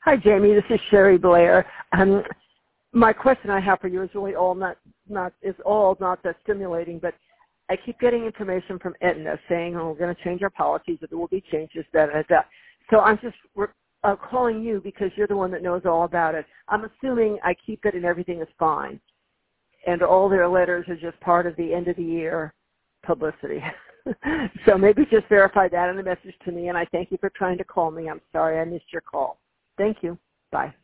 Hi, Jamie. This is Sherry Blair. My question I have for you is really not that stimulating, but I keep getting information from Aetna saying, we're going to change our policies, that there will be changes, da. So I'm just calling you because you're the one that knows all about it. I'm assuming I keep it and everything is fine, and all their letters are just part of the end of the year publicity. So maybe just verify that in a message to me, and I thank you for trying to call me. I'm sorry I missed your call. Thank you. Bye.